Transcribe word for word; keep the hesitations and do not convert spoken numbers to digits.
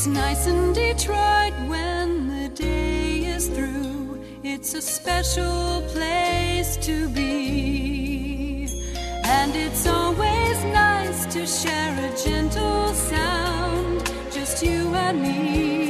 It's nice in Detroit when the day is through. It's a special place to be. And it's always nice to share a gentle sound, just you and me.